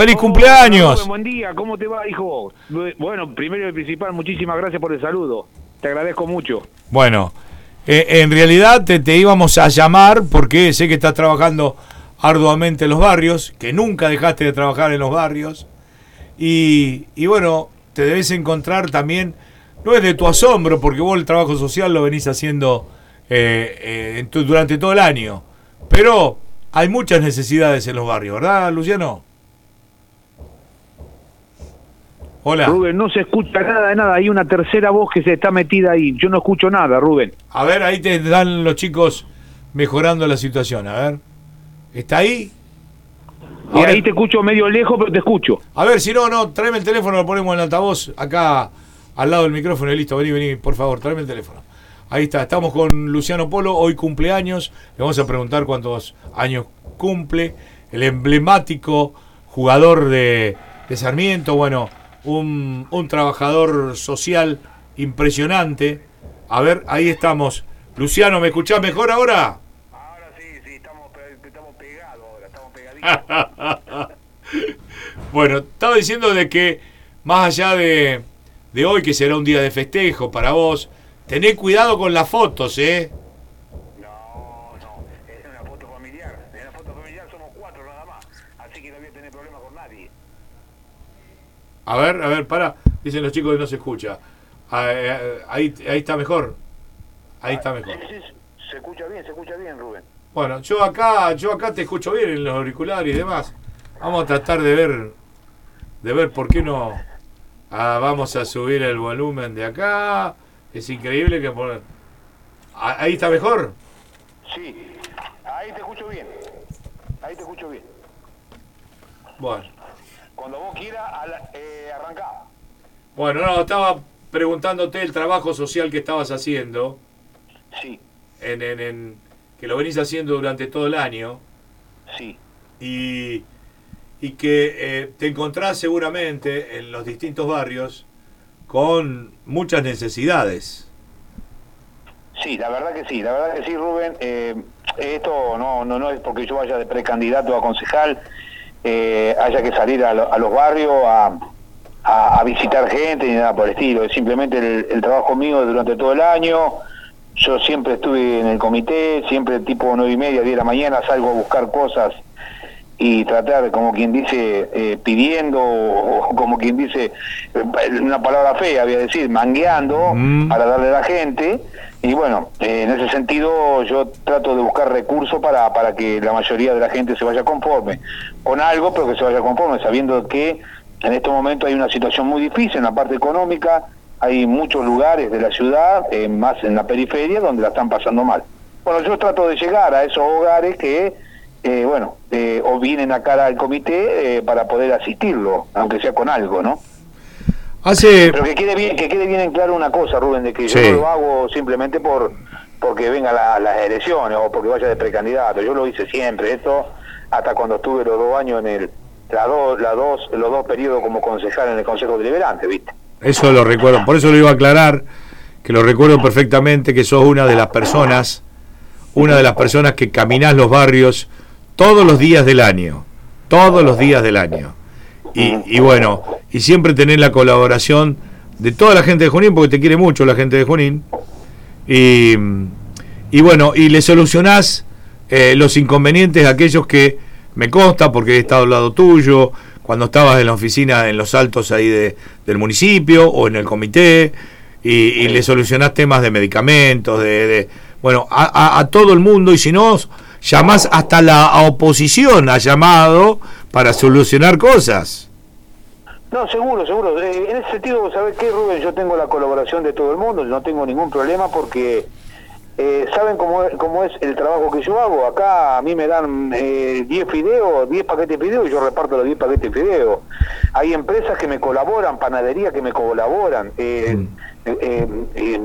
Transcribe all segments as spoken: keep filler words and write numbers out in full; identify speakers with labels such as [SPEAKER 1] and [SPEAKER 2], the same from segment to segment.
[SPEAKER 1] ¡Feliz cumpleaños!
[SPEAKER 2] Rubén, buen día, ¿cómo te va, hijo? Bueno, primero y principal, muchísimas gracias por el saludo. Te agradezco mucho.
[SPEAKER 1] Bueno, eh, en realidad te, te íbamos a llamar porque sé que estás trabajando arduamente en los barrios, que nunca dejaste de trabajar en los barrios. Y, y bueno, te debes encontrar también, no es de tu asombro, porque vos el trabajo social lo venís haciendo eh, eh, durante todo el año. Pero hay muchas necesidades en los barrios, ¿verdad, Luciano? Hola.
[SPEAKER 2] Rubén, no se escucha nada de nada. Hay una tercera voz que se está metida ahí. Yo no escucho nada, Rubén.
[SPEAKER 1] A ver, ahí te dan los chicos mejorando la situación. A ver. ¿Está ahí?
[SPEAKER 2] Y ahora, ahí te escucho medio lejos, pero te escucho.
[SPEAKER 1] A ver, si no, no, tráeme el teléfono, lo ponemos en el altavoz, acá al lado del micrófono y listo. Vení, vení, por favor, tráeme el teléfono. Ahí está, estamos con Luciano Polo, hoy cumpleaños. Le vamos a preguntar cuántos años cumple. El emblemático jugador de, de Sarmiento, bueno... Un, un trabajador social impresionante. A ver, ahí estamos. Luciano, ¿me escuchás mejor ahora?
[SPEAKER 2] Ahora sí, sí, estamos, estamos pegados ahora, estamos pegaditos.
[SPEAKER 1] Bueno, estaba diciendo de que más allá de, de hoy, que será un día de festejo para vos, tené cuidado con las fotos, ¿eh?
[SPEAKER 2] No, no, es una foto familiar. En la foto familiar somos cuatro nada más, así que no voy a tener problema con nadie.
[SPEAKER 1] A ver, a ver, para. Dicen los chicos que no se escucha. Ahí, ahí, ahí está mejor. Ahí está mejor.
[SPEAKER 2] Sí, sí, se escucha bien, se escucha bien, Rubén.
[SPEAKER 1] Bueno, yo acá, yo acá te escucho bien en los auriculares y demás. Vamos a tratar de ver, de ver por qué no. Ah, vamos a subir el volumen de acá. Es increíble que por. Ahí está mejor.
[SPEAKER 2] Sí, ahí te escucho bien. Ahí te escucho bien.
[SPEAKER 1] Bueno.
[SPEAKER 2] Cuando vos quieras, eh, arrancá.
[SPEAKER 1] Bueno, no, estaba preguntándote el trabajo social que estabas haciendo.
[SPEAKER 2] Sí.
[SPEAKER 1] En, en, en, que lo venís haciendo durante todo el año.
[SPEAKER 2] Sí.
[SPEAKER 1] Y, y que eh, te encontrás seguramente en los distintos barrios con muchas necesidades.
[SPEAKER 2] Sí, la verdad que sí, la verdad que sí, Rubén. Eh, esto no, no, no es porque yo vaya de precandidato a concejal. Eh, haya que salir a, lo, a los barrios a, a, a visitar gente ni nada por el estilo. Es simplemente el, el trabajo mío durante todo el año. Yo siempre estuve en el comité, siempre tipo nueve y media, diez de la mañana salgo a buscar cosas y tratar, como quien dice, eh, pidiendo, o como quien dice, una palabra fea, voy a decir, mangueando mm. para darle a la gente. Y bueno, eh, en ese sentido yo trato de buscar recursos para, para que la mayoría de la gente se vaya conforme con algo, pero que se vaya conforme, sabiendo que en este momento hay una situación muy difícil en la parte económica. Hay muchos lugares de la ciudad, eh, más en la periferia, donde la están pasando mal. Bueno, yo trato de llegar a esos hogares que, eh, bueno, eh, o vienen acá al comité eh, para poder asistirlo, aunque sea con algo, ¿no?
[SPEAKER 1] Hace...
[SPEAKER 2] Pero que quede bien, que quede bien en claro una cosa, Rubén, de que sí. Yo no lo hago simplemente por porque vengan la, las elecciones o porque vaya de precandidato. Yo lo hice siempre, esto hasta cuando estuve los dos años en el, la dos, la dos, los dos periodos como concejal en el Consejo Deliberante, ¿viste?
[SPEAKER 1] Eso lo recuerdo, por eso lo iba a aclarar, que lo recuerdo perfectamente, que sos una de las personas, una de las personas que caminás los barrios todos los días del año, todos los días del año. Y, y bueno, y siempre tenés la colaboración de toda la gente de Junín, porque te quiere mucho la gente de Junín, y, y bueno, y le solucionás eh, los inconvenientes a aquellos que me consta, porque he estado al lado tuyo, cuando estabas en la oficina en los altos ahí de, del municipio o en el comité, y, y le solucionás temas de medicamentos, de, de bueno, a, a, a todo el mundo, y si no, llamás hasta la oposición, ha llamado para solucionar cosas.
[SPEAKER 2] No, seguro, seguro. En ese sentido, ¿sabes qué, Rubén? Yo tengo la colaboración de todo el mundo, no tengo ningún problema porque eh, saben cómo es, cómo es el trabajo que yo hago. Acá a mí me dan eh, diez fideos, diez paquetes de fideos y yo reparto los diez paquetes de fideos. Hay empresas que me colaboran, panaderías que me colaboran. Eh, mm. eh, eh, eh,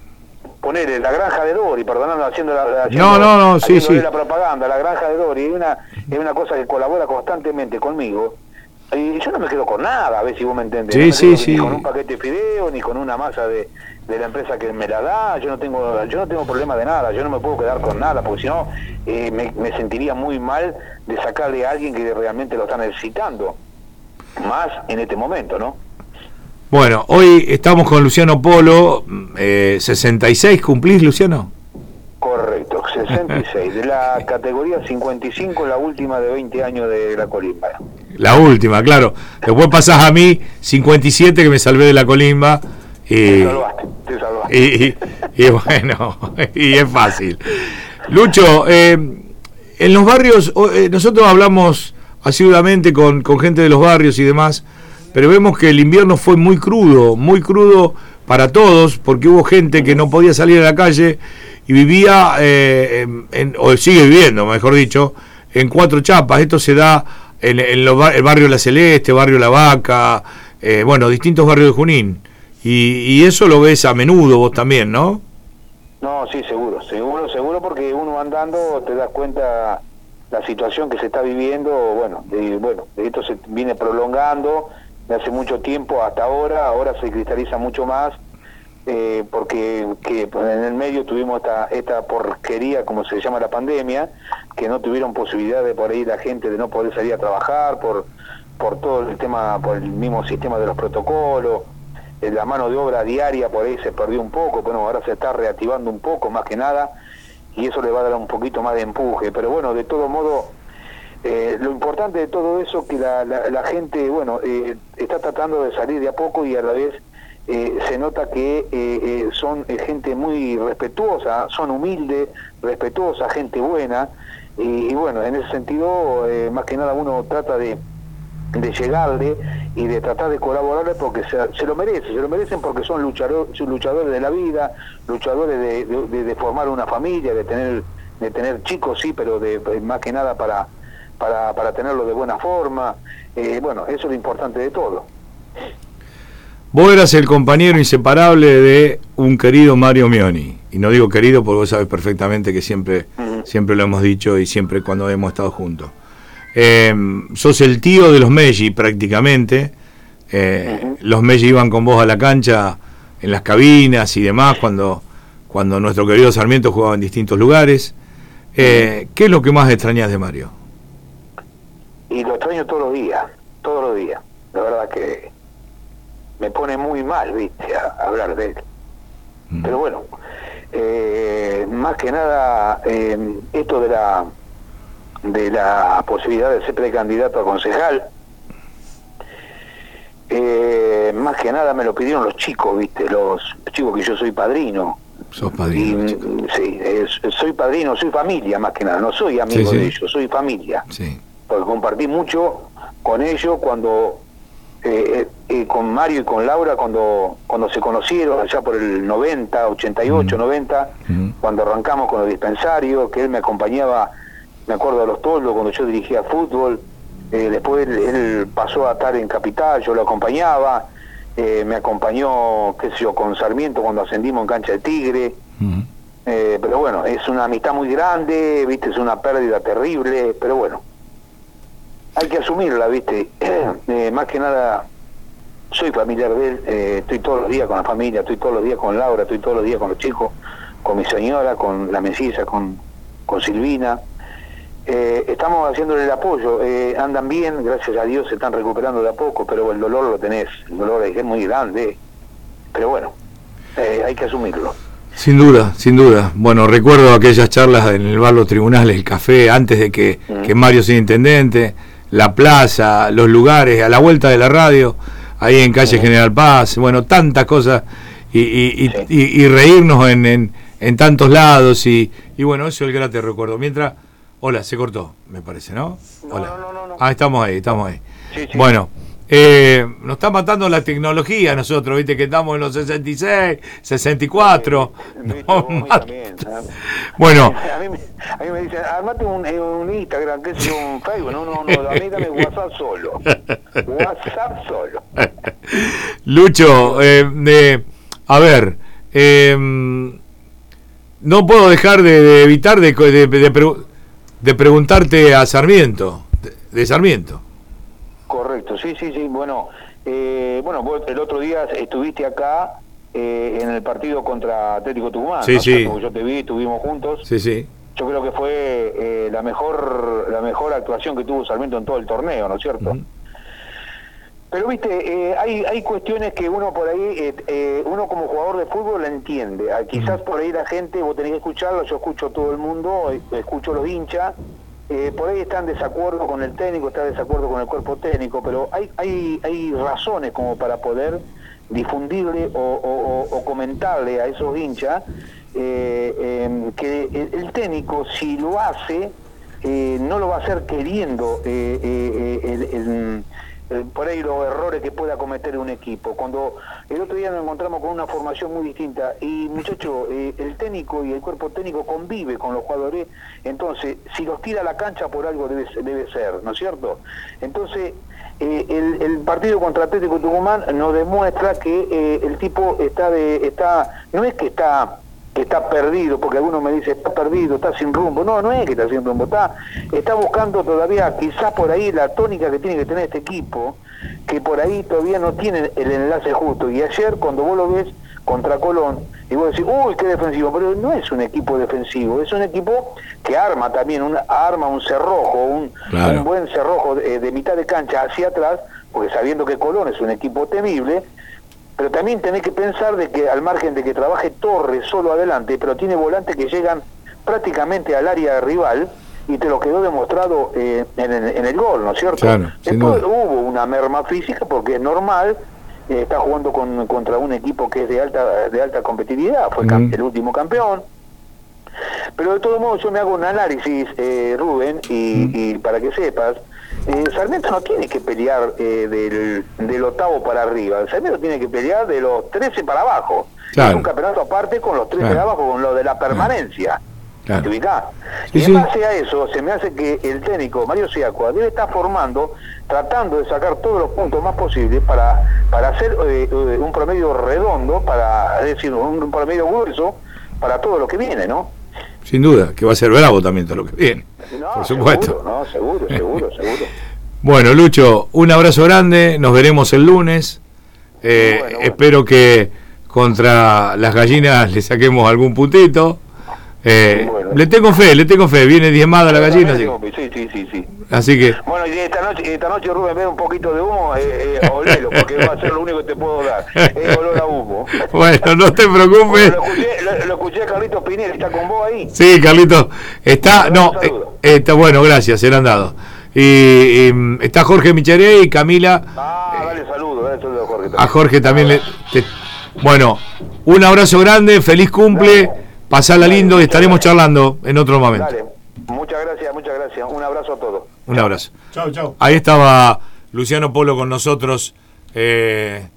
[SPEAKER 2] poner la granja de Dori, perdonando, haciendo la, haciendo,
[SPEAKER 1] no, no, no, sí, sí.
[SPEAKER 2] la propaganda, la granja de Dori, es una, es una cosa que colabora constantemente conmigo. Y yo no me quedo con nada, a ver si vos me entendés.
[SPEAKER 1] Sí,
[SPEAKER 2] no me
[SPEAKER 1] sí,
[SPEAKER 2] quedo
[SPEAKER 1] sí.
[SPEAKER 2] Ni con un paquete de fideo, ni con una masa de, de la empresa que me la da. Yo no tengo yo no tengo problema de nada, yo no me puedo quedar con nada, porque si no eh, me, me sentiría muy mal de sacarle a alguien que realmente lo está necesitando. más en este momento, ¿no?
[SPEAKER 1] Bueno, hoy estamos con Luciano Polo, eh, sesenta y seis, ¿cumplís, Luciano?
[SPEAKER 2] Correcto, sesenta y seis, de la categoría cincuenta y cinco, la última de veinte años de la colimba.
[SPEAKER 1] La última, claro. Después pasás a mí, cincuenta y siete, que me salvé de la colimba. Y,
[SPEAKER 2] te salvaste, te salvaste.
[SPEAKER 1] Y, y, y bueno, y es fácil. Lucho, eh, en los barrios, eh, nosotros hablamos asiduamente con, con gente de los barrios y demás, pero vemos que el invierno fue muy crudo, muy crudo para todos, porque hubo gente que no podía salir a la calle y vivía, eh, en, en, o sigue viviendo, mejor dicho, en Cuatro Chapas. Esto se da en, en los, el barrio La Celeste, barrio La Vaca, eh, bueno, distintos barrios de Junín. Y, y eso lo ves a menudo vos también, ¿no?
[SPEAKER 2] No, sí, seguro, seguro, seguro, porque uno andando te das cuenta la situación que se está viviendo. Bueno, de, bueno, esto se viene prolongando de hace mucho tiempo hasta ahora, ahora se cristaliza mucho más, eh, porque que en el medio tuvimos esta, esta porquería, como se llama la pandemia, que no tuvieron posibilidad de por ahí la gente de no poder salir a trabajar, por, por todo el tema, por el mismo sistema de los protocolos, eh, la mano de obra diaria por ahí se perdió un poco, bueno, ahora se está reactivando un poco, más que nada, y eso le va a dar un poquito más de empuje, pero bueno, de todo modo, Eh, lo importante de todo eso que la, la, la gente, bueno, eh, está tratando de salir de a poco y a la vez eh, se nota que eh, eh, son eh, gente muy respetuosa, son humildes, respetuosa, gente buena, y, y bueno, en ese sentido, eh, más que nada uno trata de, de llegarle y de tratar de colaborarle porque se, se lo merece, se lo merecen porque son luchador, luchadores de la vida, luchadores de, de, de formar una familia, de tener, de tener chicos, sí, pero de, más que nada para Para, para tenerlo de buena forma, eh, bueno, eso es lo importante de todo.
[SPEAKER 1] Vos eras el compañero inseparable de un querido Mario Mioni, y no digo querido porque vos sabés perfectamente que siempre, uh-huh. siempre lo hemos dicho y siempre cuando hemos estado juntos. Eh, sos el tío de los Meggi prácticamente, eh, uh-huh. Los Meggi iban con vos a la cancha en las cabinas y demás cuando, cuando nuestro querido Sarmiento jugaba en distintos lugares. Eh, ¿Qué es lo que más extrañás de Mario?
[SPEAKER 2] Y lo extraño todos los días, todos los días. La verdad que me pone muy mal, viste, a, a hablar de él. Mm. Pero bueno, eh, más que nada, eh, esto de la de la posibilidad de ser precandidato a concejal, eh, más que nada me lo pidieron los chicos, viste, los chicos que yo soy padrino.
[SPEAKER 1] Sos padrino.
[SPEAKER 2] Y, sí, eh, soy padrino, soy familia más que nada, no soy amigo sí, sí. de ellos, soy familia.
[SPEAKER 1] Sí.
[SPEAKER 2] Porque compartí mucho con ellos cuando eh, eh, con Mario y con Laura cuando cuando se conocieron allá por el noventa, ochenta y ocho, uh-huh. noventa, uh-huh. cuando arrancamos con los dispensarios, que él me acompañaba, me acuerdo de los toldos cuando yo dirigía fútbol, eh, después él, él pasó a estar en Capital, yo lo acompañaba, eh, me acompañó, qué sé yo, con Sarmiento cuando ascendimos en Cancha de Tigre, uh-huh. eh, pero bueno, es una amistad muy grande, viste, es una pérdida terrible, pero bueno, hay que asumirla, viste, eh, más que nada soy familiar de él, eh, estoy todos los días con la familia, estoy todos los días con Laura, estoy todos los días con los chicos, con mi señora, con la melliza, con, con Silvina, eh, estamos haciéndole el apoyo, eh, andan bien, gracias a Dios se están recuperando de a poco, pero el dolor lo tenés, el dolor es muy grande, pero bueno, eh, hay que asumirlo.
[SPEAKER 1] Sin duda, sin duda. Bueno, recuerdo aquellas charlas en el bar Los Tribunales, el café, antes de que, mm. que Mario sea intendente, la plaza, los lugares, a la vuelta de la radio, ahí en calle General Paz, bueno, tantas cosas, y, y, y, sí. y, y reírnos en, en, en tantos lados, y, y bueno, eso es el grato recuerdo. Mientras, hola, se cortó, me parece, ¿no?
[SPEAKER 2] No,
[SPEAKER 1] hola.
[SPEAKER 2] no, no, no, no.
[SPEAKER 1] Ah, estamos ahí, estamos ahí.
[SPEAKER 2] Sí, sí.
[SPEAKER 1] Bueno, eh, nos está matando la tecnología nosotros, viste que estamos en los sesenta y seis, sesenta y cuatro.
[SPEAKER 2] Sí, no, también,
[SPEAKER 1] bueno.
[SPEAKER 2] A mí, a mí me dicen, armate un, un Instagram, que es un Facebook. No, no, no, a mí dame WhatsApp solo. WhatsApp solo.
[SPEAKER 1] Lucho, eh, eh, a ver, eh, no puedo dejar de, de evitar de, de, de, de, de preguntarte a Sarmiento, de, de Sarmiento.
[SPEAKER 2] Correcto, sí, sí, sí, bueno, eh, bueno, vos el otro día estuviste acá eh, en el partido contra Atlético Tucumán,
[SPEAKER 1] sí,
[SPEAKER 2] ¿no?
[SPEAKER 1] sí.
[SPEAKER 2] Porque yo te vi, estuvimos juntos,
[SPEAKER 1] sí, sí.
[SPEAKER 2] Yo creo que fue eh, la mejor la mejor actuación que tuvo Sarmiento en todo el torneo, ¿no es cierto? Uh-huh. Pero viste, eh, hay hay cuestiones que uno por ahí, eh, eh, uno como jugador de fútbol la entiende. Ah, quizás por ahí la gente, vos tenés que escucharlo, yo escucho a todo el mundo, eh, escucho a los hinchas, eh, por ahí están en desacuerdo con el técnico, está en desacuerdo con el cuerpo técnico, pero hay hay hay razones como para poder difundirle o, o, o comentarle a esos hinchas eh, eh, que el, el técnico, si lo hace, eh, no lo va a hacer queriendo eh, eh, el, el Eh, por ahí los errores que pueda cometer un equipo. Cuando el otro día nos encontramos con una formación muy distinta y muchachos, eh, el técnico y el cuerpo técnico convive con los jugadores, entonces si los tira a la cancha por algo debe, debe ser, ¿no es cierto? Entonces eh, el, el partido contra Atlético Tucumán nos demuestra que eh, el tipo está de está no es que está que está perdido, porque algunos me dicen está perdido, está sin rumbo. No, no es que está sin rumbo, está, está buscando todavía quizás por ahí la tónica que tiene que tener este equipo, que por ahí todavía no tiene el enlace justo. Y ayer cuando vos lo ves contra Colón, y vos decís, uy, qué defensivo, pero no es un equipo defensivo, es un equipo que arma también, un, arma un cerrojo, un, claro. un buen cerrojo de, de mitad de cancha hacia atrás, porque sabiendo que Colón es un equipo temible. Pero también tenés que pensar de que al margen de que trabaje Torres solo adelante, pero tiene volantes que llegan prácticamente al área rival y te lo quedó demostrado eh, en, el, en el gol, ¿no es cierto?
[SPEAKER 1] Claro,
[SPEAKER 2] después hubo una merma física porque es normal, eh, está jugando con, contra un equipo que es de alta de alta competitividad, fue uh-huh. el último campeón. Pero de todos modos yo me hago un análisis, eh, Rubén, y, uh-huh. y para que sepas, Eh, Sarmiento no tiene que pelear eh, del, del octavo para arriba, Sarmiento tiene que pelear de los trece para abajo. Claro. Es un campeonato aparte con los trece claro. de abajo, con lo de la permanencia. Claro. ¿Te ubicás? Sí, y en base sí. a eso, se me hace que el técnico Mario Siacua debe estar formando, tratando de sacar todos los puntos más posibles para, para hacer eh, un promedio redondo, para es decir, un promedio grueso para todo lo que viene, ¿no?
[SPEAKER 1] Sin duda, que va a ser bravo también todo lo que viene. No, por supuesto.
[SPEAKER 2] Seguro, no, seguro, seguro, seguro.
[SPEAKER 1] Bueno, Lucho, un abrazo grande, nos veremos el lunes. Eh, bueno, bueno. Espero que contra las gallinas le saquemos algún puntito. Eh, bueno. Le tengo fe, le tengo fe, viene diezmada la gallina. Así.
[SPEAKER 2] Sí, sí, sí, sí.
[SPEAKER 1] Así que...
[SPEAKER 2] Bueno, y esta noche, esta noche Rubén, ve un poquito de humo, eh, eh, olelo, porque va a ser lo único que te puedo dar. Es olor a humo.
[SPEAKER 1] Bueno, no te preocupes.
[SPEAKER 2] Bueno, lo, escuché, lo, lo escuché a Carlitos Pinel, ¿está con vos ahí?
[SPEAKER 1] Sí, Carlitos, está... No, eh, está bueno, gracias, se le han dado. Y, y está Jorge Micharé y Camila.
[SPEAKER 2] Ah, dale saludo, dale saludo a Jorge también.
[SPEAKER 1] A Jorge también le... Te, bueno, un abrazo grande, feliz cumple, dale. Pasala lindo y estaremos charlando en otro momento.
[SPEAKER 2] Dale. Muchas gracias, muchas gracias. Un abrazo a todos.
[SPEAKER 1] Un abrazo.
[SPEAKER 3] Chau, chau.
[SPEAKER 1] Ahí estaba Luciano Polo con nosotros. Eh,